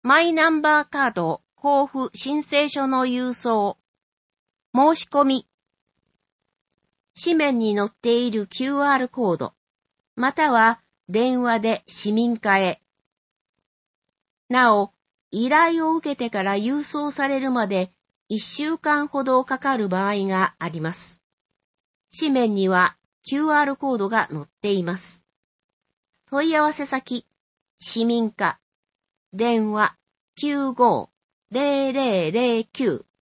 マイナンバーカード交付申請書の郵送、申し込み、紙面に載っている QR コード、または電話で市民課へ。なお、依頼を受けてから郵送されるまで1週間ほどかかる場合があります。紙面には QR コードが載っています。問い合わせ先、市民課、電話 95-0009